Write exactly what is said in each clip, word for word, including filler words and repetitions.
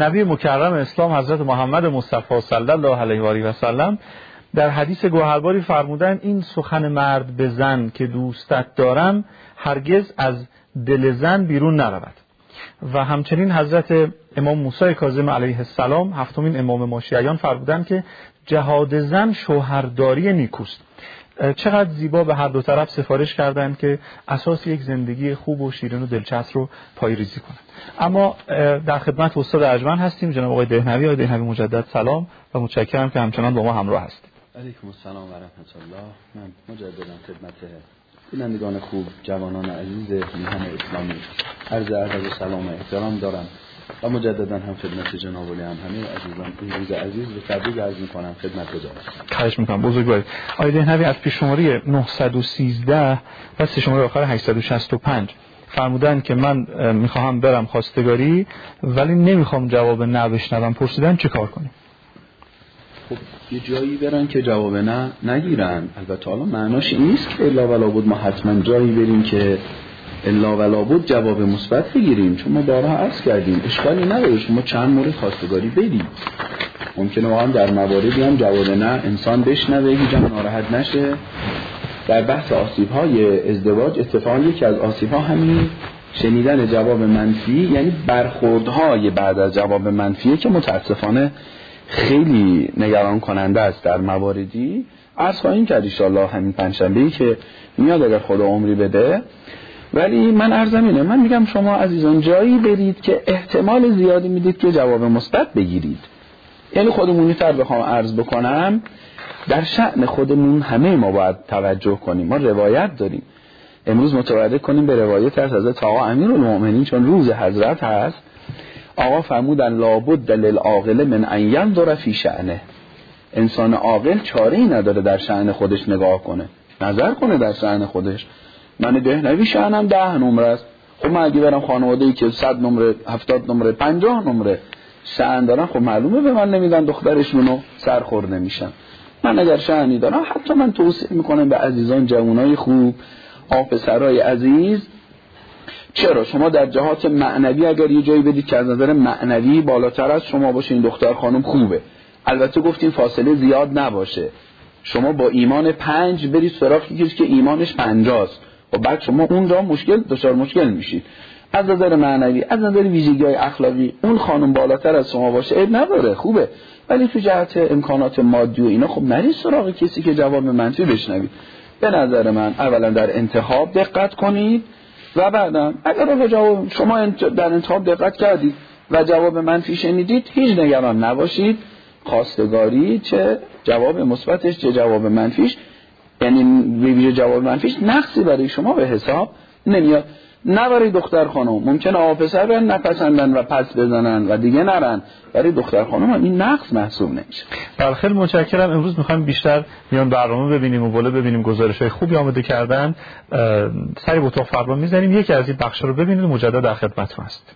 نبی مکرم اسلام حضرت محمد مصطفی صلی الله علیه و آله و سلم در حدیث گوهرباری فرمودن این سخن مرد به زن که دوستت دارم هرگز از دل زن بیرون نرود. و همچنین حضرت امام موسی کاظم علیه السلام هفتمین امام ما شیعیان فرمودن که جهاد زن شوهرداری نیکوست. چقدر زیبا به هر دو طرف سفارش کردند که اساس یک زندگی خوب و شیرین و دلچسب رو پایه‌ریزی کنند. اما در خدمت استاد ارجمند هستیم، جناب آقای دهنوی. آقای دهنوی مجدد سلام و متشکرم که همچنان با ما همراه هستید. علیکم السلام و رحمت الله. من مجددا خدمت بینندگان خوب، جوانان عزیز میهن اسلامی عرض ادب و سلام و احترام دارم و مجددا هم خدمت جناب علی هم همه عزیزان این روز عزیز به تبریک عرض می‌کنم خدمت گزارم. خواهش می‌کنم بزرگوارید. آقای دهنوی از پیش شماره نهصد و سیزده و سه شماره آخر هشتصد و شصت و پنج فرمودن که من می‌خواهم برم خواستگاری ولی نمی‌خوام جواب نه بشنوم، پرسیدن چه کار کنیم؟ خب یه جایی برن که جواب نه نگیرن. البته حالا معناش این نیست که الا ولا بود ما حتما جایی بریم که الا ولا بود جواب مثبت بگیریم، چون ما بارها عرض کردیم اشکالی نداره شما چند مورد خواستگاری برید. ممکنه واقعا در مواردی هم جواب نه انسان بشنوه هیچ هم ناراحت نشه. در بحث آسیب‌های ازدواج اتفاقا یکی از آسیب‌ها همین شنیدن جواب منفی، یعنی برخوردهای بعد از جواب منفیه که متاسفانه خیلی نگران کننده است. در مواردی عرض خواهیم کرد ان شاء الله همین پنجشنبه‌ای که میاد اگر خدا عمری بده. ولی من عرضم اینه، من میگم شما عزیزان جایی برید که احتمال زیادی میدید که جواب مثبت بگیرید. یعنی خودمونی تر بخوام عرض بکنم، در شأن خودمون همه ما باید توجه کنیم. ما روایت داریم، امروز متوجه کنیم به روایت از حضرت آقا امیرالمؤمنین، چون روز حضرت هست. آقا فرمودن لابد للعاقل من ان ینظر فی شأنه. انسان عاقل چاره‌ای نداره در شأن خودش نگاه کنه، نظر کنه در شأن خودش. من دهنوی شأنم ده نمره است، خب من اگه برم خانواده‌ای که صد نمره، هفتاد نمره، پنجاه نمره شأن دارن، خب معلومه به من نمیدن دخترشونو سرخور نمیشن. من اگر شأنی دارم، حتی من توصیه میکنم به عزیزان جوانای خوب، آفسرای عزیز، چرا شما در جهات معنوی اگر یه جایی بدید که از نظر معنوی بالاتر از شما باشه، این دختر خانم خوبه. البته گفتیم فاصله زیاد نباشه. شما با ایمان پنج برید سراغ کسی که ایمانش پنجاست و بعد شما اون را مشکل دچار مشکل میشید. از نظر معنوی، از نظر ویژگی‌های اخلاقی اون خانم بالاتر از شما باشه عیب نداره، خوبه. ولی تو جهت امکانات مادی و اینا خب نرید سراغ کسی که جواب منفی بشنوید. به نظر من اولا در انتخاب دقت کنید و بعدم اگر جواب شما در انتخاب دقت کردید و جواب منفی شنیدید، هیچ نگران نباشید. خواستگاری چه جواب مثبتش چه جواب منفیش، یعنی ویژه جواب منفیش نقصی برای شما به حساب نمیاد. نه برای دختر خانم ممکنه آفسر برن نپسندن و پس بزنن و دیگه نرن، برای دختر خانم این نقص محسوب نمیشه. بله خیلی متشکرم. امروز میخوایم بیشتر میان برنامه ببینیم و بالا ببینیم، گزارش‌های خوبی آماده کردن. سری به اتاق فرمان میزنیم، یکی از این بخشا رو ببینید و مجدد در خدمتتون هست.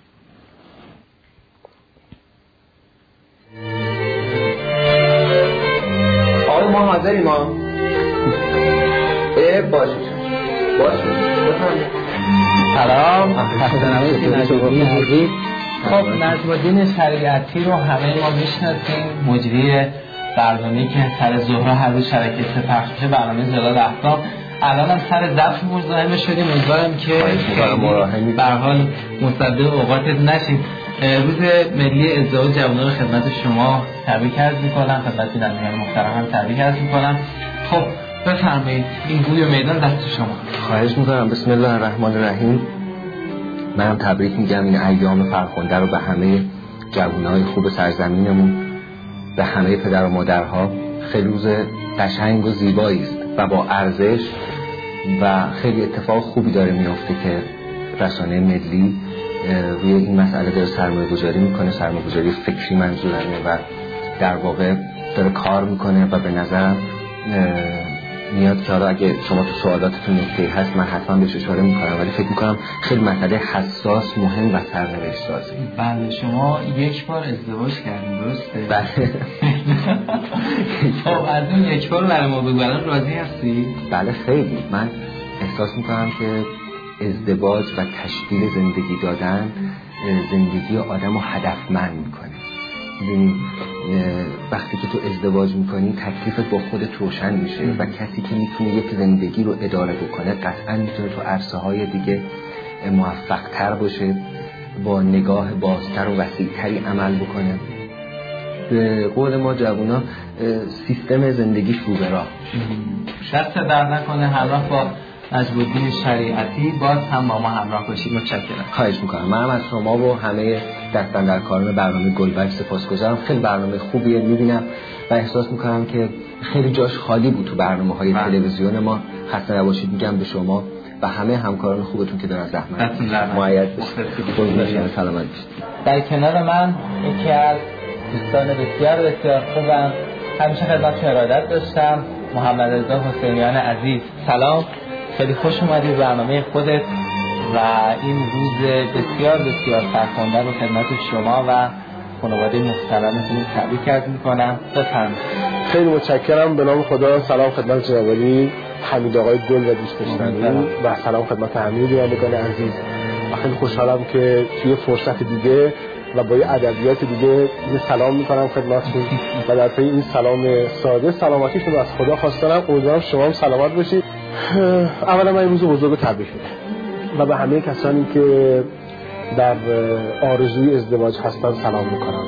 آقای ما حاضریم ما اه باشید باشید بفرمایید. سلام خب نجم الدین شریعتی رو همه ما میشناسیم، مجری برنامه‌ای که سر ظهر هر روز شبکه سه پخش میشه، برنامه زلال احکام. الان هم سر ضبط مزاحم شدیم، امیدوارم که به هر حال مصدق اوقاتت نشیم. روز ملی ازدواج جوانان خدمت شما تبریک عرض می‌کنم، خدمت بینندگان محترم هم تبریک عرض می‌کنم. خب بفرمایید این گوی و میدان دست شما. خواهش می‌کنم. بسم الله الرحمن الرحیم. منم تبریک میگم این ایام فرخنده رو به همه جوانای خوب سرزمینمون، به همه پدر و مادرها. خیلی روز قشنگ و زیبایی است و با ارزش و خیلی اتفاق خوبی داره میفته که رسانه ملی روی این مسئله داره سرمایه گذاری میکنه، سرمایه گذاری فکری منظورمه و در واقع داره کار میکنه و به نظرم میاد که حالا اگه شما تو سوالاتتون نکته‌ای هست من حتما بهش اشاره میکنم، ولی فکر میکنم خیلی مسئله حساس، مهم و سرنوشت سازی. بله شما یک بار ازدواج کردین درسته؟ بله. خب از اون یک بار برای ما بگو، الان راضی هستی؟ بله خیلی. من احساس میکنم که ازدواج و تشکیل زندگی دادن زندگی آدم رو هدفمند میکنه. وقتی که تو ازدواج میکنی تکلیفت با خودت روشن میشه و کسی که میتونه یک زندگی رو اداره بکنه قطعا میتونه تو عرصه های دیگه موفق تر باشه، با نگاه بازتر و وسیع‌تری عمل بکنه. به قول ما جوونا سیستم زندگیش رو به راه. دست در نکنه. همراه با نجم‌الدین شریعتی باز هم با ما همراه باشید. متشکرم. خواهش میکنم. من از شما و همه دست‌اندرکاران برنامه گلبرگ سپاسگزارم. خیلی برنامه خوبیه میبینم و احساس میکنم که خیلی جاش خالی بود تو برنامه‌های تلویزیون ما. خسته نباشید میگم به شما و همه همکاران خوبتون که دارن زحمت معید باشید. سلامت باشید. در کنار من یکی از دوستان بسیار بسیار خوبم، همیشه خدمتتون ارادت داشتم، محمد رضا حسینیان عزیز. سلام، خیلی خوش اومدی به برنامه خودت و این روز بسیار بسیار فرخنده رو خدمت شما و خانواده محترمتون تبریک عرض می‌کنم. بفرمایید. خیلی متشکرم. به نام خدا سلام خدمت جناب عالی حمید آقای گل و دوست داشتنی و سلام خدمت همه بینندگان عزیز. خیلی خوشحالم که توی فرصت دیگه و با یه ادبیات دیگه یه سلام میکنم خدمتتون و در پی این سلام ساده سلامتیتون از خدا خواستم. امیدوارم شما هم سلامت باشید. اولا من این روز بزرگ تبریک میگم و به همه کسانی که در آرزوی ازدواج هستن سلام میکنم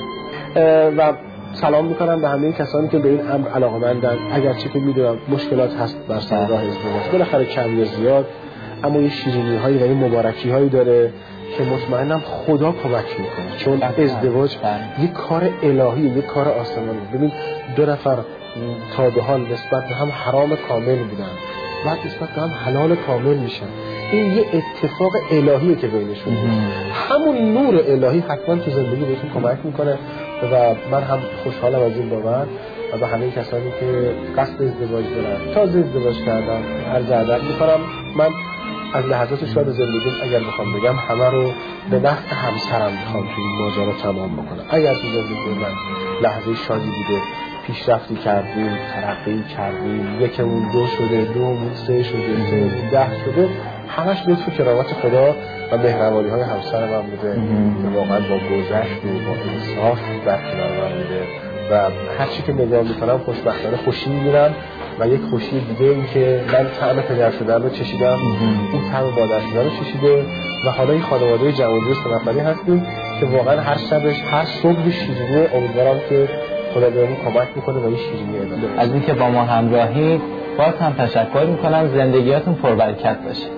و سلام میکنم به همه کسانی که به این امر علاقه‌مندن. اگرچه که میدونم مشکلات هست در سر راه ازدواج، بالاخره کم یا زیاد، اما این شیرینی هایی و این مبارکی هایی داره که مطمئنم خدا کمک میکنه، چون ازدواج یک کار الهی، یک کار آسمانی. ببین دو نفر تا به حال نسبت به هم حرام کامل بودن، بعد نسبت به هم حلال کامل میشن. این یه اتفاق الهیه که بینشون بود. همون نور الهی حتما تو زندگی بهشون کمک میکنه و من هم خوشحالم از این بابت و به همه کسانی که قصد ازدواج دارن، تازه ازدواج کردن، عرض ادب میکنم. من از لحظات شاد زندگیم اگر بخوام بگم همه رو به نفع همسرم میخوام توی این ماجرا تمام بکنم. اگر تو زندگی من لحظه شادی بوده، پیشرفتی کردیم، ترقی کردیم، یکمون دو شده، دومون سه شده، سه ده شده، همش لطف و کرامت خدا و مهربانی های همسر من بوده که واقعا با گذشت و با انصاف در کنار من بوده و هر چی که نگاه میکنم خوشبختانه خوشی میگیرم و یک خوشی دیگه این که من طعم پدر شدن رو چشیدم، اون طعم مادر شدن رو چشیده و حالا این خانواده جوانجوی سه نفری هستیم که واقعا هر شبش هر صبح شیرینی. امیدوارم که خدا بهمون کمک میکنه و این شیرینی ادامه. از اینکه با ما همراهی باز هم تشکر میکنم. زندگیاتون پربرکت باشه.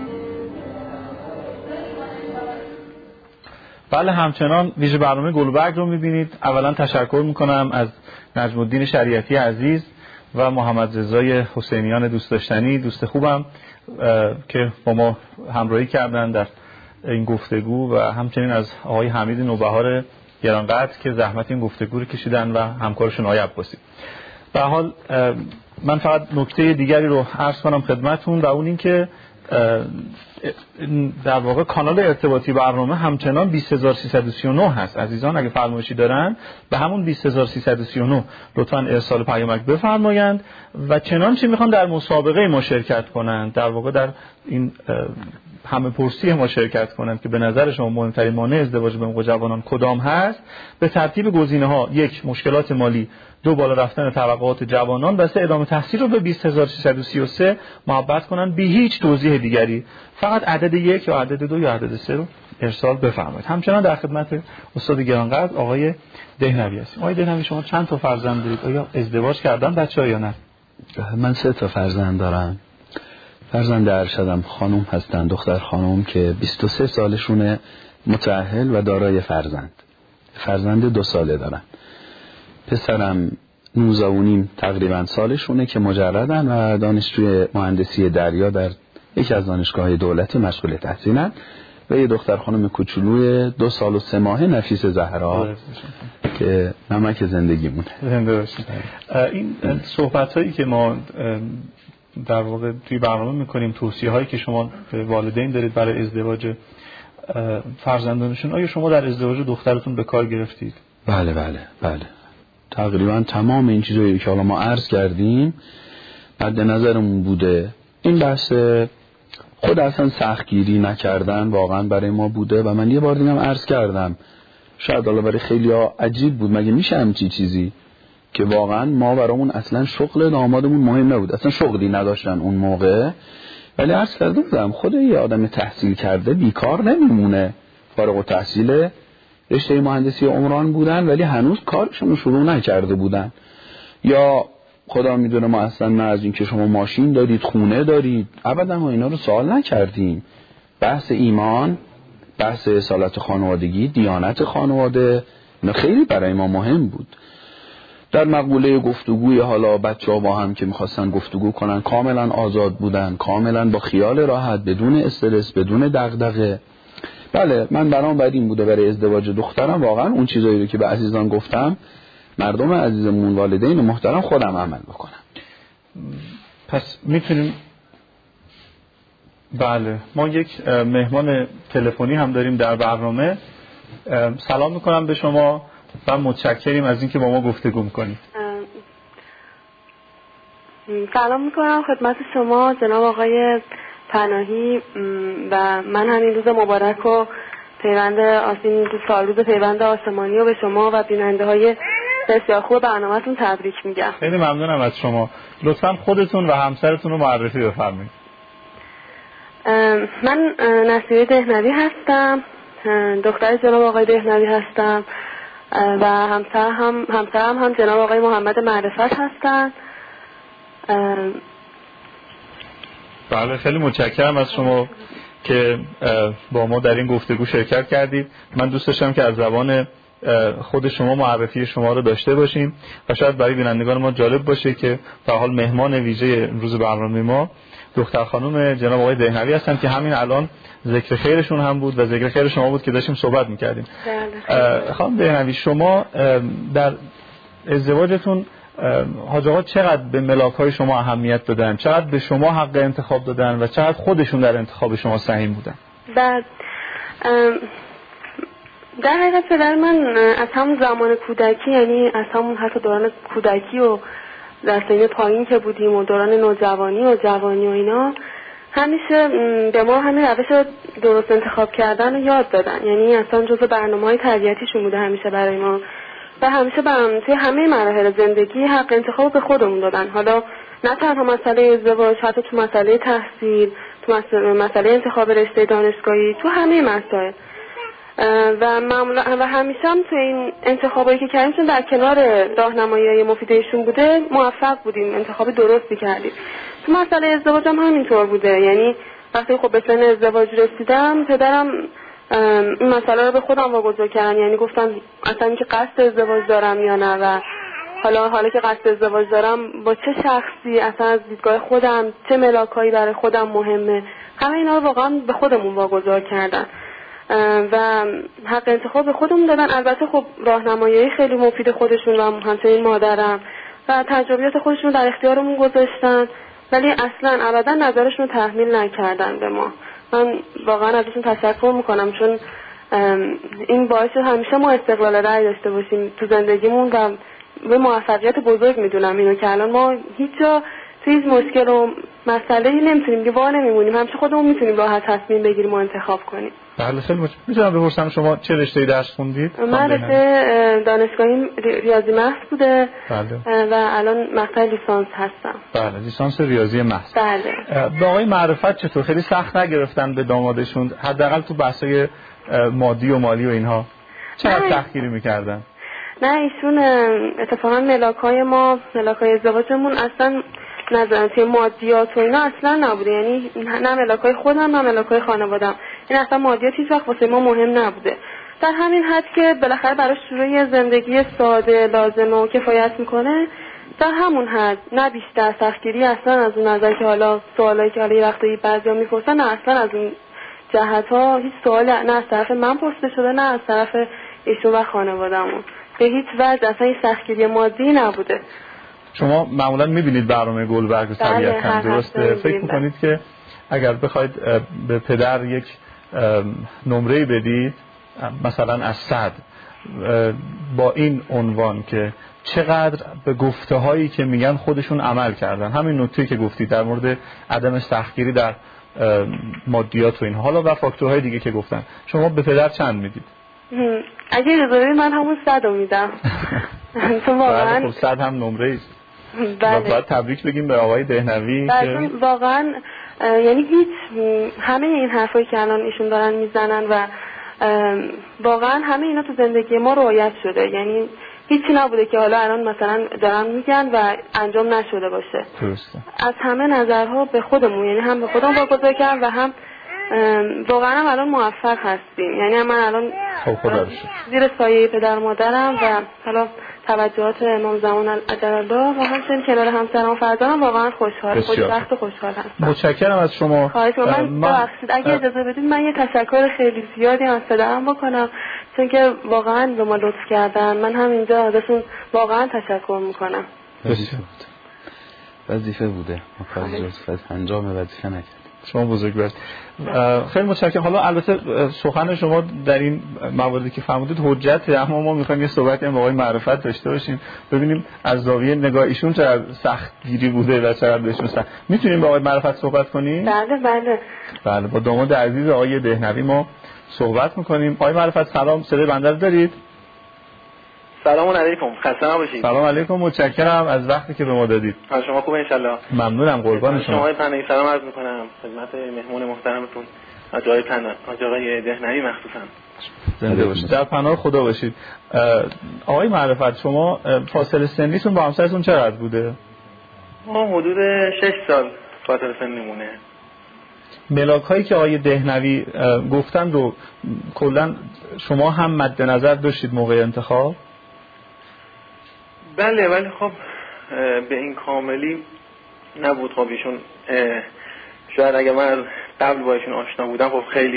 بله، همچنان ویژه برنامه گلبرگ رو میبینید. اولا تشکر میکنم از نجم‌الدین شریعتی عزیز و محمد رضای حسینیان دوست داشتنی، دوست خوبم که با ما همراهی کردن در این گفتگو و همچنین از آقای حمید نوبهار گرانقدر که زحمت این گفتگو رو کشیدن و همکارشون آقای عباسی. به حال من فقط نکته دیگری رو عرض کنم خدمتون و اون این که در واقع کانال ارتباطی برنامه همچنان بیست هزار و سیصد و سی و نه هست. عزیزان اگه فرمایشی دارن به همون بیست هزار و سیصد و سی و نه لطفاً ارسال پیامک بفرمایند و چنانچه میخوان در مسابقه ما شرکت کنند، در واقع در این همه پرسی ما شرکت کنند که به نظر شما مهمترین مانع ازدواج به موقع جوانان کدام هست، به ترتیب گزینه ها: یک، مشکلات مالی; دو، بالا رفتن توقعات جوانان; و سه، ادامه تحصیل رو به بیست هزار و سیصد و سی و سه محبت کنند بی هیچ توضیح دیگری. فقط عدد یک یا عدد دو یا عدد سه رو ارسال بفرمایید. همچنان در خدمت استاد گرانقدر آقای دهنوی هستیم. آقای دهنوی، شما چند تا فرزند دارید؟ آیا ازدواج کردن بچه‌ها یا نه؟ من سه تا فرزند دارم. فرزند ارشدم خانم هستن، دختر خانم که بیست و سه سالشونه، متأهل و دارای فرزند. فرزند دو ساله دارن. پسرم نوزده و نیم تقریبا سالشونه که مجردن و دانشجوی مهندسی دریا در یکی از دانشگاه‌های دولتی مشغول تحصیلن و یه دختر خانم کوچولوی دو سال و سه ماهه نفیس زهرا که نمک زندگیمونه. زنده باشید. این صحبت‌هایی که ما در واقع توی برنامه میکنیم، توصیه هایی که شما به والدین دارید برای ازدواج فرزندانشون، آیا شما در ازدواج دخترتون به کار گرفتید؟ بله بله بله تقریبا تمام این چیزایی که حالا ما عرض کردیم مد نظرمون بوده. این بحث خود اصلا سختگیری نکردن واقعا برای ما بوده و من یه بار دیگه هم عرض کردم شاید حالا برای خیلی‌ها عجیب بود، مگه میشه همچین چیزی که واقعا ما برامون اصلا شغل دامادمون مهم نبود، اصلا شغلی نداشتن اون موقع، ولی عرض کرده بودم خود یه آدم تحصیل کرده بیکار نمیمونه، فارغ التحصیل رشته مهندسی عمران بودن ولی هنوز کارشون رو شروع نکرده بودن. یا خدا میدونه ما اصلا نه از این که شما ماشین دارید، خونه دارید، ابدا ما اینا رو سوال نکردیم. بحث ایمان، بحث اصالت خانوادگی، دیانت خانواده، اینا خیلی برای ما مهم بود. در مقوله گفتگوی حالا بچه‌ها با هم که می‌خواستن گفتگو کنن کاملا آزاد بودن، کاملا با خیال راحت، بدون استرس، بدون دغدغه. بله من برام بعد این بوده برای ازدواج دخترم واقعا اون چیزایی رو که به عزیزان گفتم مردم عزیزمون، والدین محترم، خودم عمل بکنم. پس میتونیم بله ما یک مهمان تلفنی هم داریم در برنامه. سلام میکنم به شما و متشکریم از اینکه با ما گفتگو میکنید. سلام میکنم خدمت شما جناب آقای پناهی و من همین روز مبارک رو پیوند آسین دو سال روز پیوند آسمانی رو به شما و بیننده های بسیار خوب برنامه‌تون تبریک میگم. خیلی ممنونم از شما. لطفاً خودتون و همسرتون رو معرفی بفرمایید. من نصیره دهنوی هستم، دختر جناب آقای دهنوی هستم و همسر هم همسرم هم جناب آقای محمد معرفت هستن. بله خیلی متشکرم از شما که با ما در این گفتگو شرکت کردید. من دوست داشتم که از زبان خود شما معرفی شما رو داشته باشیم و شاید برای بینندگان ما جالب باشه که به حال مهمان ویژه امروز برنامه ما دختر خانم جناب آقای دهنوی هستن که همین الان ذکر خیرشون هم بود و ذکر خیر شما بود که داشتیم صحبت می‌کردیم. خانم دهنوی شما در ازدواجتون حاج آقا چقدر به ملاک‌های شما اهمیت دادن، چقدر به شما حق انتخاب دادن و چقدر خودشون در انتخاب شما سهیم بودن؟ بعد در حقیقت پدر من از همون زمان کودکی، یعنی از همون حتی دوران کودکی و در سن پایین که بودیم و دوران نوجوانی و جوانی و اینا، همیشه به ما همین روش درست انتخاب کردن رو یاد دادن. یعنی اصلا جزو برنامه‌های تربیتیشون بوده همیشه برای ما و همیشه برام توی همه مراحل زندگی حق انتخاب به خودمون دادن. حالا نه تنها مسئله ازدواج، حتی تو مسئله تحصیل، تو مسئله انتخاب رشته دانشگاهی، تو همه مسائل. و معمولا و همیشه هم تو این انتخابایی که کردیم چون در کنار راهنمایی‌های مفیدشون بوده موفق بودیم، انتخاب درستی کردیم. تو مسئله ازدواج هم همینطور بوده. یعنی وقتی خب به سن ازدواج رسیدم پدرم این مسئله رو به خودم واگذار کردن. یعنی گفتم اصلا اینکه قصد ازدواج دارم یا نه و حالا حالا که قصد ازدواج دارم با چه شخصی، اصلا از دیدگاه خودم چه ملاکایی برای خودم مهمه، همه اینا رو واقعا به خودمون واگذار کردن و حق انتخاب به خودمون دادن. البته خب راهنمایی خیلی مفید خودشون و همچنین مادرم و تجربیات خودشون در اختیارمون گذاشتن، ولی اصلا ابدا نظرشون رو تحمیل نکردن به ما. من واقعا ازشون تشکر میکنم چون این باعث همیشه ما استقلال رأی داشته باشیم تو زندگیمون و به موفقیت بزرگ میدونم اینو که الان ما هیچ جا توی هیچ مشکل و مسئله‌ای نمیتونیم که وا نمیمونیم، همیشه خودمون میتونیم راحت تصمیم بگیریم و انتخاب کنیم. بله خیلی متشکرم. میتونم بپرسم شما چه رشته‌ای درس خوندید؟ من رشته دانشگاهی ریاضی محض بوده. بله. و الان مقطع لیسانس هستم. بله لیسانس ریاضی محض. بله. به آقای معرفت چطور؟ خیلی سخت نگرفتن به دامادشون حداقل تو بحث‌های مادی و مالی و اینها؟ چقدر سختگیری می‌کردن؟ نه ایشون اتفاقا ملاک‌های ما، ملاک‌های ازدواجمون اصلا نظرات مادیات و اینا اصلا نبوده. یعنی نه ملاک‌های خودم نه ملاک‌های خانواده‌ام، این اصلا مادیات هیچ وقت واسه ما مهم نبوده. در همین حد که بالاخره براش شروع زندگی ساده لازمه و کفایت میکنه، در همون حد، نه بیشتر. سختگیری اصلا از اون نظر که حالا سوالایی که حالا یه وقتی بعضیا میپرسن، نه اصلا از اون جهت‌ها هیچ سوال نه از طرف من پرسیده شده نه از طرف ایشون و خانواده‌مون. به هیچ وجه اصلا این سختگیری مادی نبوده. شما معمولا میبینید برنامه گلبرگ و طبیعت هم درسته؟ فکر میکنید که اگر بخواید به پدر یک نمره بدید مثلا از صد با این عنوان که چقدر به گفته هایی که میگن خودشون عمل کردن، همین نکته که گفتید در مورد عدم سختگیری در مادیات و این حالا و فاکتورهای دیگه که گفتن، شما به پدر چند میدید؟ اگه اجازه بدید من همون صد رو میدم. چون واقعا خب صد هم نمره است. بله. باید تبریک بگیم به آقای دهنوی که واقعا یعنی هیچ همه این حرفایی که الان ایشون دارن میزنن و واقعا همه اینا تو زندگی ما رعایت شده، یعنی هیچی نبوده که حالا الان مثلا دارن میگن و انجام نشده باشه. درسته. از همه نظرها به خودمون، یعنی هم به خودمون واگذار کردم و هم واقعا هم الان موفق هستیم. یعنی من الان زیر سایه پدر مادرم و حالا توجهات امام زمان عجل‌الله و همچنین کنار همسرم و فرزندم واقعا خوشحال خوشبخت و خوشحال هستم. متشکرم از شما. خواهش می‌کنم. من ببخشید اگه اجازه بدید من یه تشکر خیلی زیادی از پدرم بکنم، چون که واقعا به ما لطف کردن. من هم اینجا ازشون واقعا تشکر می‌کنم. وظیفه بود. وظیفه بوده. ما کاری جز انجام وظیفه نکردیم. شما بزرگوار. خیلی متشکرم. حالا البته سخن شما در این مواردی که فرمودید حجته، اما ما می‌خوایم یه صحبتی با آقای معرفت داشته باشیم، ببینیم از زاویه نگاه ایشون چقدر سختگیری بوده و چقدر بهشون سخت. میتونیم با آقای معرفت صحبت کنیم؟ بله بله. بله، با داماد عزیز آقای دهنوی ما صحبت می‌کنیم. آقای معرفت سلام، صدای بنده رو دارید؟ سلام علیکم، خسته نباشید. سلام علیکم، متشکرم از وقتی که به ما دادید. حال شما خوبه ان شاء الله؟ ممنونم، قربان شما. شما پناهی سلام عرض می‌کنم خدمت مهمون محترمتون آقای پناه آقای دهنوی مخصوصا. زنده باشید. در پناه خدا باشید. آقای معرفت شما فاصله سنیتون با همسرتون چقدر بوده؟ ما حدود شش سال فاصله سنیمونه. ملاک هایی که آقای دهنوی گفتن رو کلا شما هم مد نظر داشتید موقع انتخاب؟ بله ولی خب به این کاملی نبود. خب ایشون شاید اگه من از قبل با ایشون آشنا بودم خب خیلی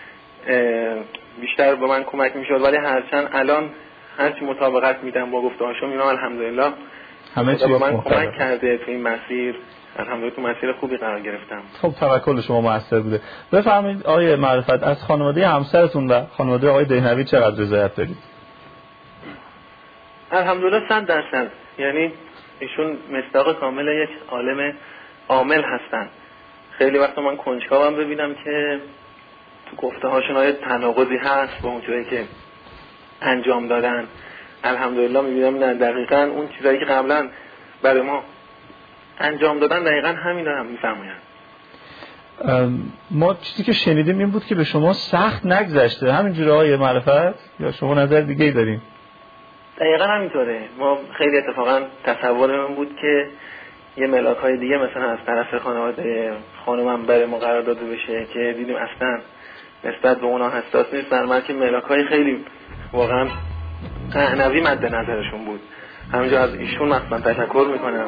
بیشتر به من کمک میشد، ولی هرچند الان هرچی مطابقت میدم با گفته هاشون میبینم الحمدلله همه چیز به من کمک کرده تو این مسیر. الحمدلله تو مسیر خوبی قرار گرفتم. خب توکل شما موثر بوده. بفرمایید آقای معرفت از خانواده همسرتون و خانواده آقای دهنوی چقدر رضایت دارید؟ الحمدلله صد درصد. یعنی ایشون مصداق کامل یک عالم عامل هستن. خیلی وقتا من کنجکاوم ببینم که تو گفته هاشون آیا تناقضی هست با اون چیزایی که انجام دادن. الحمدلله میبینم نه، دقیقاً اون چیزایی که قبلا برای ما انجام دادن دقیقاً همین رو هم میفرمایند. ما چیزی که شنیدیم این بود که به شما سخت نگذشته، همینجوری آقای معرفت، یا شما نظر دیگه ای دارین؟ دقیقاً همینطوره. ما خیلی اتفاقاً تصورمون بود که یه ملاک های دیگه مثلا از طرف خانواده خانومم برای ما قرار داده بشه که دیدیم اصلا نسبت به اونا حساس نیست، در حالی که ملاک های خیلی واقعاً معنوی مد نظرشون بود. همینجا از ایشون مثلا تشکر میکنم.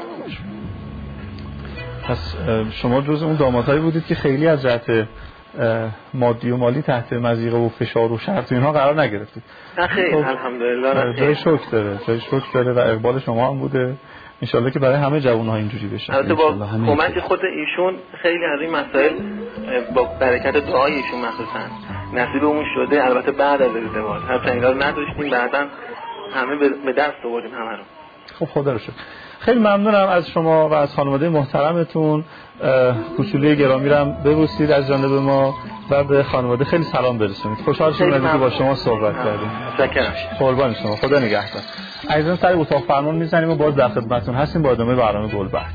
پس شما جز اون دامادهایی بودید که خیلی از جهت مادی و مالی تحت مضیقه و فشار و شرط و اینها قرار نگرفتید. نه خیلی خب الحمدلله جای شکر داره، جای شکر داره و اقبال شما هم بوده. انشالله که برای همه جوان‌ها اینجوری بشه. البته با کمک خود ایشون خیلی از این مسائل با برکت دعای ایشون مخصوصا نصیبمون شده. البته بعد از ازدواج حتی اینا رو نداشتیم، بعداً همه به دست آوردیم همه رو. خب خدا رو شکر. خیلی ممنونم از شما و از خانواده محترمتون. کوچولوی گرامی رو هم ببوسید از جانب ما و به خانواده خیلی سلام برسونید. خوشحال شدم که با شما صحبت کردیم. متشکرم. قربان شما، خدا نگهدار. عزیزان سر اتاق فرمان میزنیم و باز در خدمتتون هستیم با ادامه برنامه گلبرگ.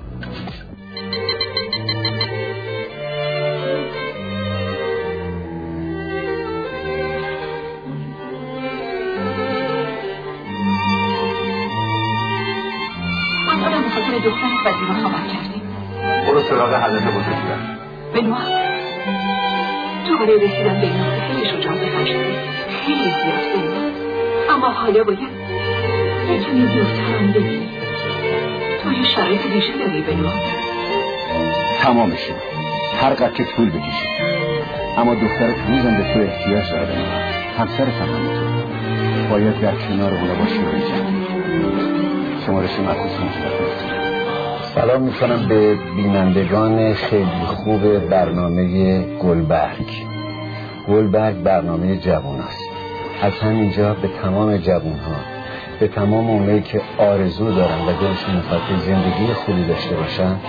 دختر فضیما خبر کردیم. برو سراغ حضرت بزرگوار. بنوا تو برای رسیدن به این نقطه خیلی شجاعت بخشیدی، خیلی زیاد بنوا، اما حالا باید یکمی دورتر هم ببینی. تو یه شرایط دیشه داری بنوا. تمامشون هر قدر طول بکشی، اما دختر تمیزم به تو احتیاج داره بنوا. همسر فهمتون باید در کنار اونا باشی و بجنگی. شمارش مخصوص مشتاق. سلام میکنم به بینندگان خیلی خوب برنامه گلبرگ. گلبرگ برنامه جوان است. از همینجا به تمام جوان ها، به تمام اونایی که آرزو دارن و دلشون میخواد زندگی خوبی داشته باشن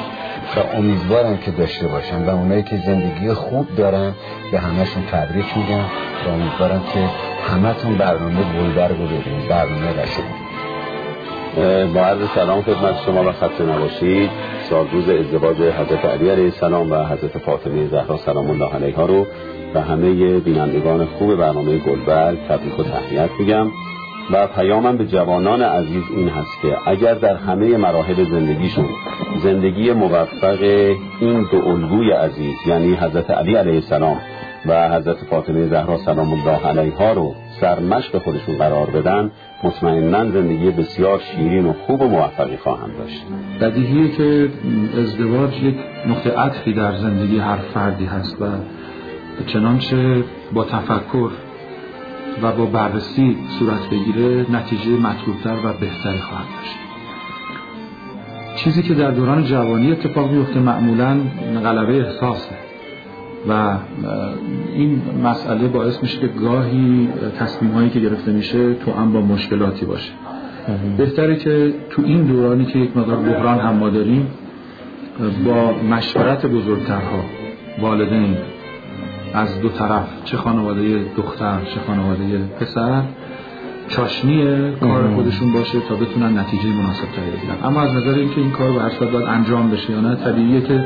و امیدوارم که داشته باشن و اونایی که زندگی خوب دارن به همهشون تبریک میگم و امیدوارم که همتون برنامه گلبرگ رو ببینید، برنامه رشید. با عرض سلام خدمت شما و خسته نباشید. سالروز ازدواج حضرت علی علیه السلام و حضرت فاطمه زهرا سلام الله علیها رو و همه بینندگان خوب برنامه گلبرگ تبریک و تحیت میگم و پیامم به جوانان عزیز این هست که اگر در همه مراحل زندگیشون زندگی موفق این دو الگوی عزیز یعنی حضرت علی علیه السلام و حضرت فاطمه زهرا سلام الله علیها رو سرمشق خودشون قرار بدن، مطمئناً زندگی بسیار شیرین و خوب و موفقی خواهند داشت. بدیهیه که ازدواج یک نقطه عطفی در زندگی هر فردی هست و چنانچه با تفکر و با بررسی صورت بگیره نتیجه مطلوبتر و بهتری خواهد داشت. چیزی که در دوران جوانی اتفاق میفته معمولاً غلبه احساسه و این مسئله باعث میشه که گاهی تصمیم هایی که گرفته میشه تو هم با مشکلاتی باشه. بهتره که تو این دورانی که یک مقدار بحران هم ما داریم با مشورت بزرگترها، والدین از دو طرف، چه خانواده دختر چه خانواده پسر، چاشنی کار خودشون باشه تا بتونن نتیجه مناسب تری بگیرن. اما از نظر اینکه این کار به هر صورت باید انجام بشه یا نه، طبیعیه که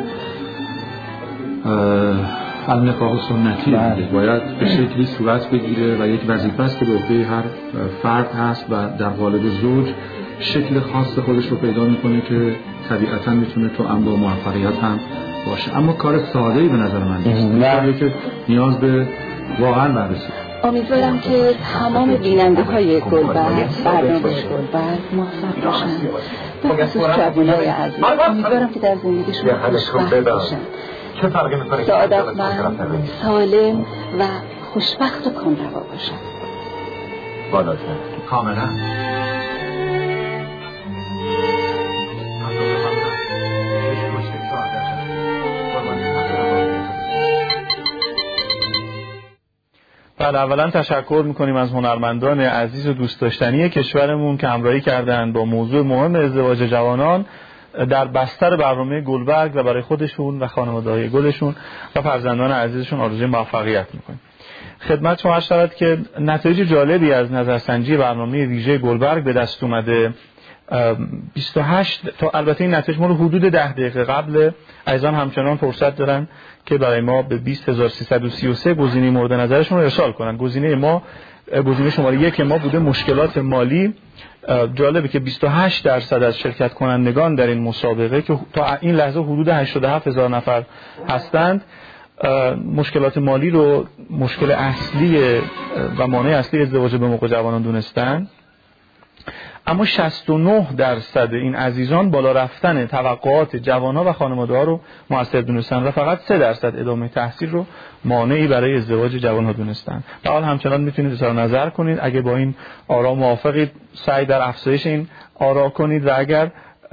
النکاح سنتی باید به شکلی صورت بگیره و یک وظیفه است که به عهده هر فرد هست و در قالب زوج شکل خاص خودش رو پیدا میکنه که طبیعتا میتونه تو هم با موفقیت هم باشه. اما کار ساده‌ای به نظر من نیست، کاریه که نیاز به واقعا بررسی. امیدوارم که تمام بیننده های گلبرگ برنامه گلبرگ موفق باشن، به خصوص جوانای عزیز. امیدوارم که در زندگیشون خوشبخت باشن، سعادتمند، سالم و خوشبخت و کامروا باشن. بالاتر کاملا. بله، اولا تشکر میکنیم از هنرمندان عزیز و دوست داشتنی کشورمون که همراهی کردند با موضوع مهم ازدواج جوانان در بستر برنامه گلبرگ و برای خودشون و خانواده‌های گلشون و فرزندان عزیزشون آرزوی موفقیت میکنیم. خدمت شما عرض شود که نتایج جالبی از نظرسنجی برنامه ویژه گلبرگ به دست اومده. بیست و هشت تا البته این نتایج ما رو حدود ده دقیقه قبل عزیزان همچنان فرصت دارن که برای ما به بیست هزار و سیصد و سی و سه گزینه مورد نظرشون رو ارسال کنن. گزینه ما گزینه شماره یک ما بوده مشکلات مالی. جالبه که بیست و هشت درصد از شرکت کنندگان در این مسابقه که تا این لحظه حدود هشتاد و هفت هزار نفر هستند مشکلات مالی رو مشکل اصلی و مانع اصلی ازدواج به موقع جوانان دونستن. اما شصت و نه درصد این عزیزان بالا رفتن توقعات جوانها و خانواده‌ها رو موثر دونستن و فقط سه درصد ادامه تحصیل رو مانعی برای ازدواج جوانها دونستن. در حال همچنان میتونید اظهار نظر کنید، اگه با این آرا موافقید سعی در افزایش این آرا کنید و اگر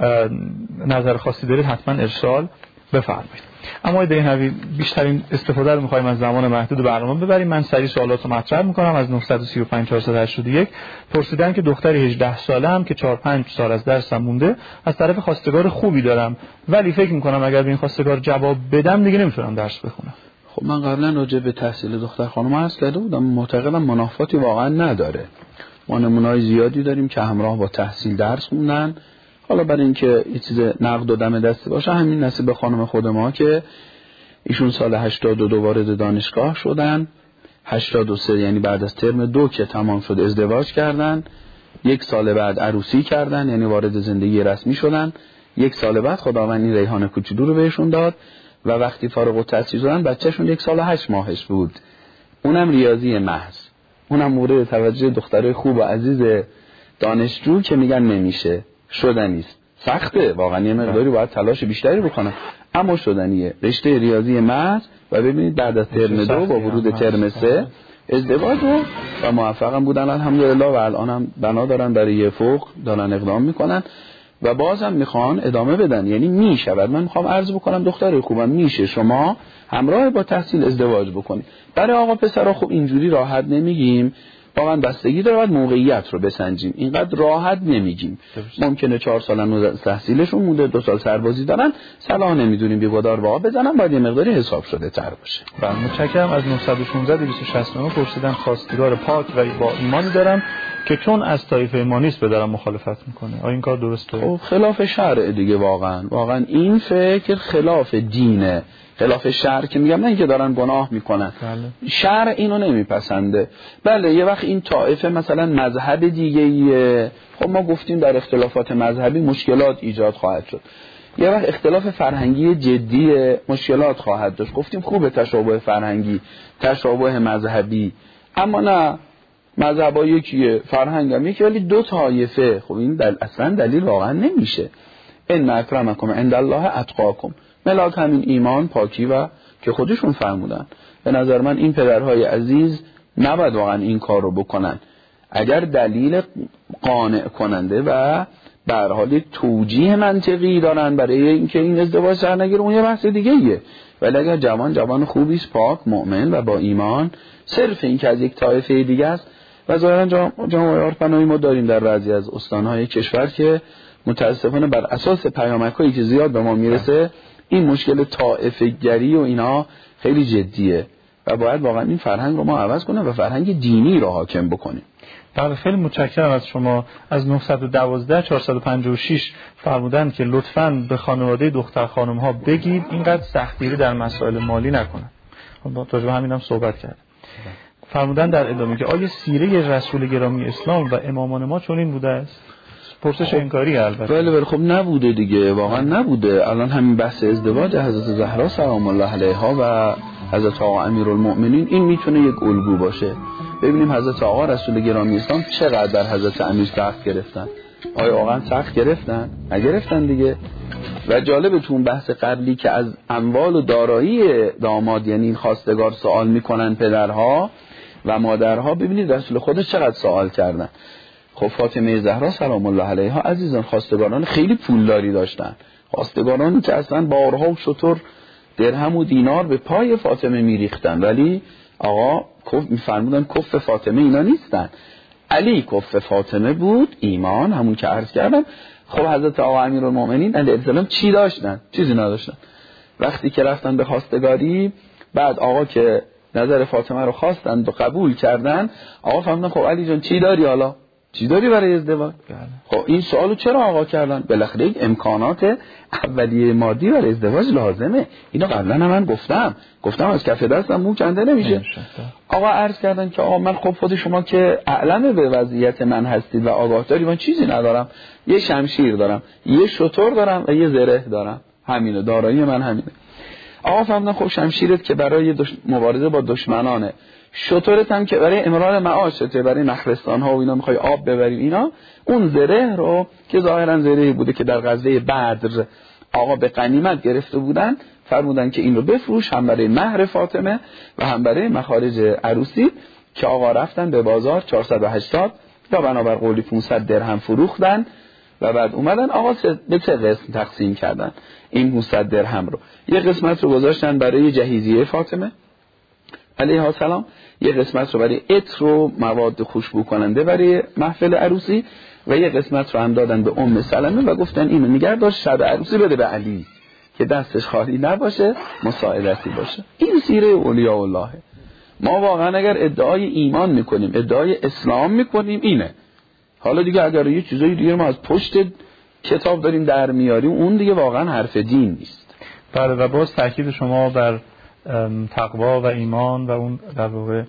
نظر خاصی دارید حتما ارسال بفرمایید. اما دهنوی بیشترین استفاده رو می‌خوایم از زمان محدود برنامه ببریم. من سریع سوالات رو مطرح می‌کنم. از نه سه پنج چهارصد و هشتاد و یک پرسیدن که دختری هجده ساله هم که چهار پنج سال از درسم مونده، از طرف خواستگار خوبی دارم ولی فکر می‌کنم اگر به این خواستگار جواب بدم دیگه نمیتونم درس بخونم. خب من قبلا راجع به تحصیل دختر خانم عرض کرده بودم، معتقدم منافاتی واقعا نداره. ما نمونه‌های زیادی داریم که همراه با تحصیل درس خوندن. حالا برای اینکه یه چیز نقد و دم دستی باشه، همین نصیب خانم خود ما که ایشون سال هشتاد و دو وارد دانشگاه شدن، هشتاد و سه یعنی بعد از ترم دو که تمام شد ازدواج کردن، یک سال بعد عروسی کردن یعنی وارد زندگی رسمی شدن، یک سال بعد خداوند این ریحان کوچولو رو بهشون داد و وقتی فارغ التحصیل شدن بچه‌شون یک سال و هشت ماهش بود، اونم ریاضی محض، اونم مورد توجه دخترای خوب و عزیز دانشجو که میگن نمیشه، شدنیست، سخته واقعا، یه مقداری باید تلاش بیشتری بکنن اما شدنیه، رشته ریاضی محض. و ببینید بعد از ترم دو با ورود ترم سه ازدواج و موفقم بودن الحمدلله و الان هم بنا دارن برای یه فوق دارن اقدام میکنن و بازم میخوان ادامه بدن. یعنی میشود، من میخوام عرض بکنم دختر خوبم میشه شما همراه با تحصیل ازدواج بکنید. برای آقا پسرها خب اینجوری راحت نمیگیم، واقعا بستگی داره، باید موقعیت رو بسنجیم. اینقدر راحت نمیگیم. ممکنه چهار سال تحصیلشون مونده، دو سال سربازی دارن، صلاح نمیدونیم بیگدار واقعا بزنن، باید یه مقداری حساب شده تر باشه. بله متشکرم. از نهصد و شانزده دویست و شصت و نه پرسیدن خواستگار پاک و با ایمانی دارم که چون از طایفه ما نیست به درم مخالفت میکنه، آیا این کار درسته؟ خب خلاف شرع دیگه، واقعا واقعا این فکر خلاف دینه، خلاف شرع که میگم، نه اینکه دارن گناه میکنن. بله. شرع اینو نمیپسنده. بله یه وقت این طایفه مثلا مذهب دیگه ایه، خب ما گفتیم در اختلافات مذهبی مشکلات ایجاد خواهد شد. یه وقت اختلاف فرهنگی جدی مشکلات خواهد داشت، گفتیم خوبه تشابه فرهنگی، تشابه مذهبی، اما نه مذهبا یکیه، فرهنگ هم یکی، ولی دو طایفه. خب این دل... اصلا دلیل واقعا نمیشه. ان اکرمکم عند الله اتقاکم، ملاک همین ایمان، پاکی و که خودشون فرمودن. به نظر من این پدرهای عزیز نباید واقعا این کار رو بکنن. اگر دلیل قانع کننده و به هر حال توجیه منطقی دارن برای اینکه این ازدواج سر نگیره، اون یه بحث دیگه ایه. ولی اگر جوان جوان خوبی است، پاک، مؤمن و با ایمان، صرف این که از یک طایفه دیگه است. و ظاهرا جامعه عرفانی ما داریم در بعضی از استانهای کشور که متاسفانه بر اساس پیامک‌هایی که زیاد به ما میرسه این مشکل طائفه گری و اینا خیلی جدیه و باید واقعا این فرهنگ رو ما عوض کنیم و فرهنگ دینی رو حاکم بکنیم. بله خیلی متشکرم از شما. از نهصد و دوازده چهارصد و پنجاه و شش فرمودن که لطفاً به خانواده دختر خانم ها بگید اینقدر سختگیری در مسائل مالی نکنن. با توجه همین هم صحبت کرد. فرمودن در ادامه که آیا سیره رسول گرامی اسلام و امامان ما چنین بوده است؟ پرسش انکاری البته. بله بله خب نبوده دیگه، واقعا نبوده. الان همین بحث ازدواج حضرت زهرا سلام الله علیها و حضرت آقا امیرالمؤمنین این میتونه یک الگو باشه. ببینیم حضرت آقا رسول گرامی اسلام چقدر در حضرت امیر سخت گرفتن. آیا واقعا سخت گرفتن؟ نگرفتن دیگه. و جالب تو اون بحث قبلی که از اموال و دارایی داماد یعنی این خواستگار سوال میکنن پدرها و مادرها، ببینید رسول خودش چقدر سوال کردن. خب فاطمه زهرا سلام الله علیها عزیزان خواستگاران خیلی پولداری داشتن، خواستگارانی که اصلا بارها و شطور درهم و دینار به پای فاطمه میریختن، ولی آقا کف میفرمودن کف فاطمه اینا نیستن. علی کف فاطمه بود، ایمان، همون که عرض کردم. خب حضرت آقا امیرالمؤمنین علیه السلام چی داشتن؟ چیزی نداشتن. وقتی که رفتن به خواستگاری، بعد آقا که نظر فاطمه رو خواستن و قبول کردن، آقا فهمیدن خب علی جان چی داری حالا؟ چی داری برای ازدواج؟ خب این سوالو چرا آقا کردن؟ بالاخره یک امکانات اولیه مادی برای ازدواج لازمه. اینو قبلا من گفتم گفتم از کف دستم مو کنده نمیشه. آقا عرض کردن که آقا من خب خود شما که اعلم به وضعیت من هستید و آگاه داری، من چیزی ندارم، یه شمشیر دارم، یه شتر دارم و یه زره دارم، همینه دارایی من همینه. آقا فهمیدن خب شمشیرت که برای دش... مبارزه با دشمنانه، شطورت هم که برای امرار معاشته، برای نخلستان ها و اینا میخوای آب ببری اینا، اون زره رو که ظاهرا زرهی بوده که در غزوه بدر آقا به غنیمت گرفته بودن، فرمودن که این رو بفروش، هم برای مهر فاطمه و هم برای مخارج عروسی، که آقا رفتن به بازار چهارصد و هشتاد یا بنابر قولی پانصد درهم فروختن و بعد اومدن آقا به سه قسم تقسیم کردن این پانصد درهم رو. یه قسمت رو گذاشتن برای جهیزیه فاطمه علیها السلام، یه قسمت رو برای عطر و مواد خوشبو کننده برای محفل عروسی و یه قسمت رو هم دادن به ام سلمه و گفتن اینو نگهدار، شب عروسی بده به علی که دستش خالی نباشه، مساعدتی باشه. این سیره اولیاء الله. ما واقعا اگر ادعای ایمان میکنیم، ادعای اسلام میکنیم اینه. حالا دیگه اگر یه چیزایی دیگه ما از پشت کتاب داریم در میاریم، اون دیگه واقعا حرف دین نیست. بله و باز تاکید شما بر تقوا و ایمان و اون در واقع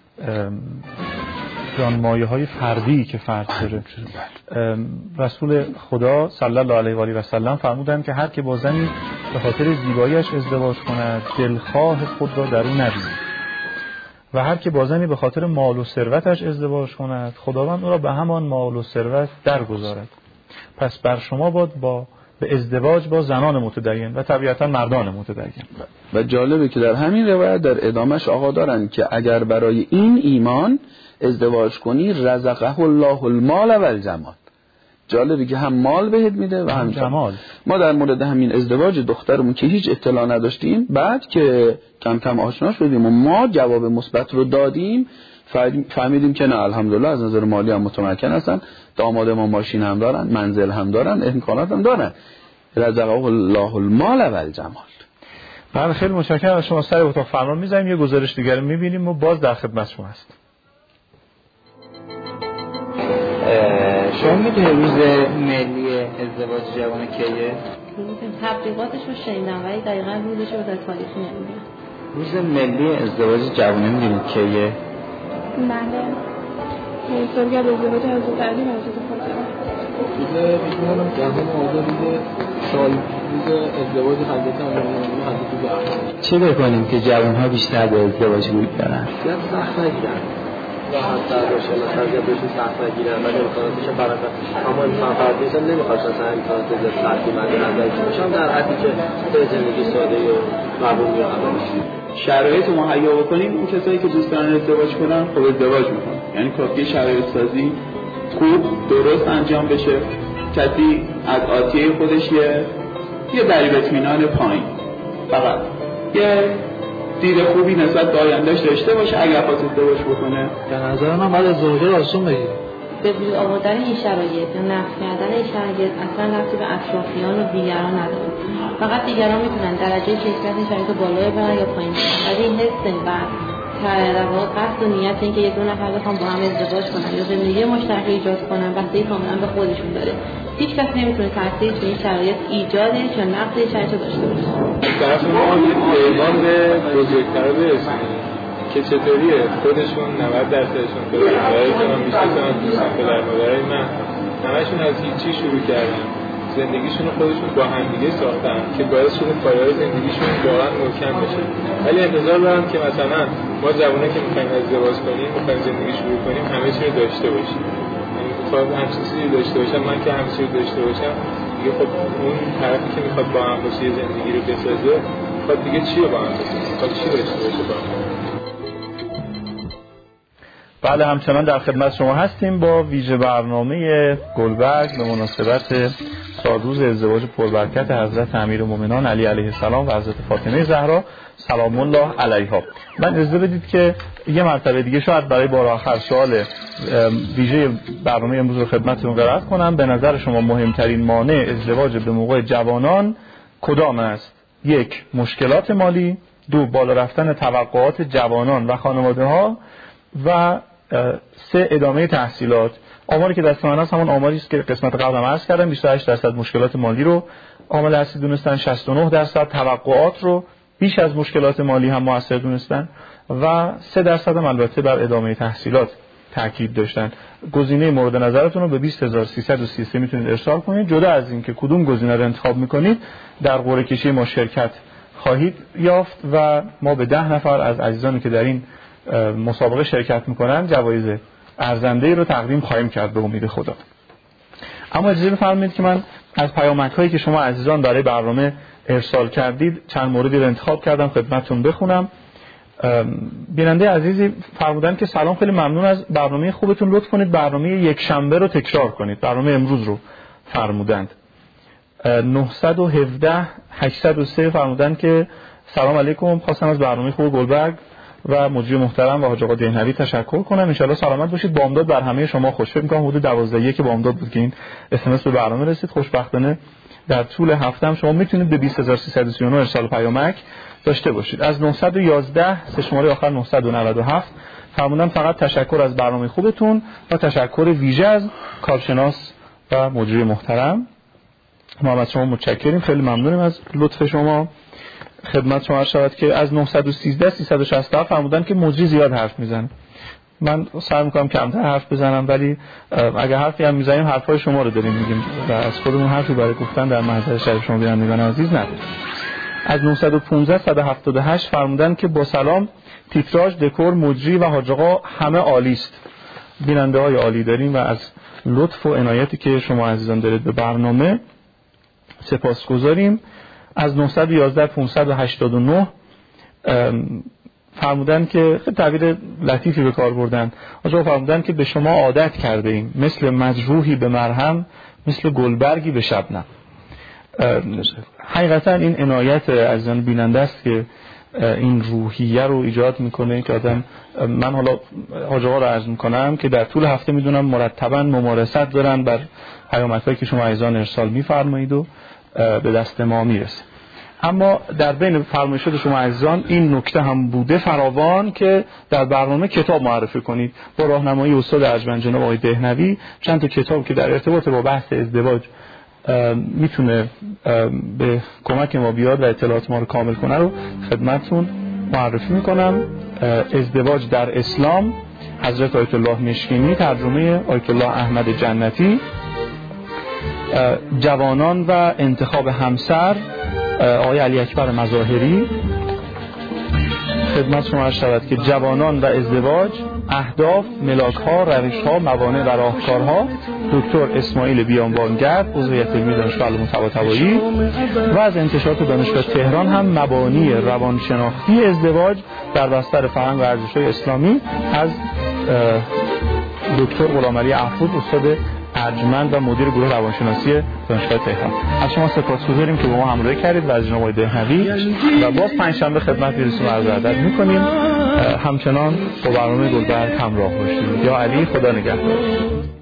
جانمایه های فردی که فرد داره. رسول خدا صلی الله علیه و آله و سلم فرمودند که هر که با زنی به خاطر زیباییش ازدواج کند دلخواه خود را در او نبیند و هر که با زنی به خاطر مال و ثروتش ازدواج کند خداوند او را به همان مال و ثروت درگذارد. پس بر شما باد با به ازدواج با زنان متدین و طبیعتا مردان متدین. و جالبه که در همین روایت در ادامش آقا دارن که اگر برای این ایمان ازدواج کنی رزقه الله المال و الجمال. جالبه که هم مال بهت میده و هم جمال. ما در مورد همین ازدواج دخترمون که هیچ اطلاع نداشتیم، بعد که کم کم آشنا شدیم و ما جواب مثبت رو دادیم، فهمیدیم که نه الحمدلله از نظر مالی هم متمکن هستن، داماد ما ماشین هم دارن، منزل هم دارن، امکانات هم دارن. رزقه الله المال و الجمال. بله خیلی متشکرم از شما. سر اتاق فرمان میذاریم، یه گزارش دیگر رو میبینیم و باز در خدمت شما هست. شما میدونی روز ملی ازدواج جوان کیه؟ تبلیغاتش رو شنیدم ولی دقیقا روزش رو در تاریخی نمیدونم. روز ملی ازدواج جوانه میدونید کیه؟ بله سالگرد ازدواج حضرت علی و حضرت فاطمه. روز میدونم جهان آزادی سال روز ازدواج حضرت امیرالمومنین حضرت زهرا. چه بکنیم که جوان‌ها بیشتر به ازدواج روی بدن؟ یا سخت نگیرن راحت تر باشه، مثلا یا بهشون سخت نگیرن ولی امکاناتش برابر، اما امکان فردیش هم نمیخواد مثلا امکانات زیاد سختی مد نظر باشن در حدی که به زندگی ساده و مقبول و عملی شرایط رو مهیا بکنیم. اون کسایی که دوست دارن ازدواج کنن خب ازدواج میکنن، یعنی کافیه شرایط سازی خوب درست انجام بشه، کسی از آتیه خودش یه یه ضریب اطمینان پایین، فقط یه دید خوبی نسبت به آیندهش داشته باشه اگر خواست ازدواج بکنه. به نظر من بعد ازدواج آسون بگیره. به وجود آوردن این شرایط یا نفی کردن این شرایط اصلا ربطی به اطرافیان و دیگران نداره. فقط دیگران میتونن درجه کیفیت این شرایط رو بالا ببرن یا پایین ببرن، ولی حس و در واقع قصد و نیت این که یک دو نفر بخوام با هم ازدواج کنن یا زندگی مشترک ایجاد کنن بستگی کاملا به خودشون داره. هیچ کس نمیتونه تاثیر تو این شرایط ایجادش یا نقض این شرایط داشته باشه. طرف ما یه پیغام به بزرگترا برسونیم که چطوریه خودشون نود درصدشون پدرمادرایی که من میشناسم دوستان پدر مادرای من همشون از هیچی شروع کردن، زندگیشون رو خودشون با هم دیگه ساختن که باعث شده پایه‌های زندگیشون واقعا محکم بشه. ولی انتظار دارم که مثلا ما جوونا که میخوایم ازدواج کنیم، میخوایم زندگی شروع کنیم، همه چی رو داشته باشیم. یعنی میخوام همین چیزی داشته باشم، من که همین چیزی داشته باشم دیگه، خب اون طرفی که میخواد با هم باشه زندگی رو بسازه، خب دیگه چی رو با هم بسازه؟ خب چی داشته باشه با هم؟ بله همچنان در خدمت شما هستیم با ویژه برنامه گلبرگ به مناسبت سالروز ازدواج پربرکت حضرت امیرالمومنین علی علیه السلام و حضرت فاطمه زهرا سلام الله علیها. من اجازه بدید که یه مرتبه دیگه شاید برای بار آخر سوال ویژه برنامه امروز رو خدمتتون قرائت کنم. به نظر شما مهمترین مانع ازدواج به موقع جوانان کدام است؟ یک، مشکلات مالی. دو، بالا رفتن توقعات جوانان و خانواده ها. و سه، ادامه تحصیلات. آماری که دست من هست همون آماری است که قسمت قبلم عرض کردم. بیست و هشت درصد مشکلات مالی رو عامل اصلی دونستن، شصت و نه درصد توقعات رو بیش از مشکلات مالی هم مؤثر دونستن و سه درصد هم البته بر ادامه تحصیلات تاکید داشتن. گزینه مورد نظرتون رو به بیست هزار و سیصد و سی و سه میتونید ارسال کنید. جدا از این که کدوم گزینه رو انتخاب میکنید در قرعه کشی ما شرکت خواهید یافت و ما به ده نفر از عزیزانی که در این مسابقه شرکت میکنن جوایز ارزنده‌ای رو تقدیم خواهیم کرد به امید خدا. اما اجازه بفرمایید که من از پیامک‌هایی که شما عزیزان برای برنامه ارسال کردید چند موردی رو انتخاب کردم خدمتتون بخونم. بیننده عزیزی فرمودن که سلام، خیلی ممنون از برنامه خوبتون، لطف کنید برنامه یک شنبه رو تکرار کنید. برنامه امروز رو فرمودند. نهصد و هفده هشتصد و سه فرمودن که سلام علیکم، خواستم از برنامه خوب گلبرگ و مجری محترم و حاج آقا دهنوی تشکر کنم. ان شاءالله سلامت باشید. بامداد بر همه شما خوش. فکر می‌کنم حدود دوازده یک بامداد بود که این اس ام اس به برنامه رسید. خوشبختانه در طول هفته هم شما میتونید به بیست هزار و سیصد و سی و نه ارسال پیامک داشته باشید. از نهصد و یازده سه شماره آخر نهصد و نود و هفت فرمودن فقط تشکر از برنامه خوبتون و تشکر ویژه از کارشناس و مجری محترم. ما از شما متشکریم، خیلی ممنونیم از لطف شما. خدمت شما عرض شود که از نهصد و سیزده سیصد و شصت و هفت فرمودن که مجری زیاد حرف میزنه. من سعی میکنم کمتر حرف بزنم، ولی اگر حرفی هم میزنیم حرفای شما رو داریم میگیم و از خودمون حرفی برای گفتن در محضر شریف شما بینندگان عزیز نداریم. از نهصد و پانزده صد و هفتاد و هشت فرمودن که با سلام، تیتراژ، دکور، مجری و حاج آقا همه عالی است. بیننده های عالی داریم و از لطف و عنایتی که شما عزیزان دارید به برنامه سپاسگزاریم. از نهصد و یازده پانصد و هشتاد و نه فرمودن که خیلی تعبیر لطیفی به کار بردن. آنجا فرمودن که به شما عادت کرده ایم، مثل مجروحی به مرهم، مثل گلبرگی به شبنم. حقیقتا این عنایت عزیزان بیننده است که این روحیه رو ایجاد میکنه که آدم، من حالا حاج آقا رو عرض میکنم که در طول هفته میدونم مرتبا ممارست دارن بر پیامک‌هایی که شما عزیزان ارسال میفرمایید و به دست ما میرسه. اما در بین فرمایشات شما عزیزان این نکته هم بوده فراوان که در برنامه کتاب معرفی کنید. با راهنمایی استاد ارجمند جناب آقای دهنوی چند تا کتاب که در ارتباط با بحث ازدواج میتونه به کمک ما بیاد و اطلاعات ما رو کامل کنه رو خدمتتون معرفی میکنم. ازدواج در اسلام حضرت آیت الله مشکینی، ترجمه آیت الله احمد جنتی. جوانان و انتخاب همسر آقای علی اکبر مظاهری. خدمت شما عرض شود که جوانان و ازدواج، اهداف، ملاک‌ها، روش‌ها، موانع و راهکارها، دکتر اسماعیل بیانبانگرد، عضویت علمی دانشگاه علوم طباطبایی. و از انتشارات دانشگاه تهران هم مبانی روانشناختی ازدواج در بستر فرهنگ و ارزش‌های اسلامی از دکتر غلامعلی عفور، استاد ارجمند و مدیر گروه روانشناسی دانشگاه تهران. از شما سپاسگزاریم که با ما همراهی کردید و از جناب آقای دهنوی و باز پنجشنبه خدمت میرسیم عرض ادب میکنیم. همچنان با برنامه گلبرگ همراه باشید. یا علی، خدا نگهدار.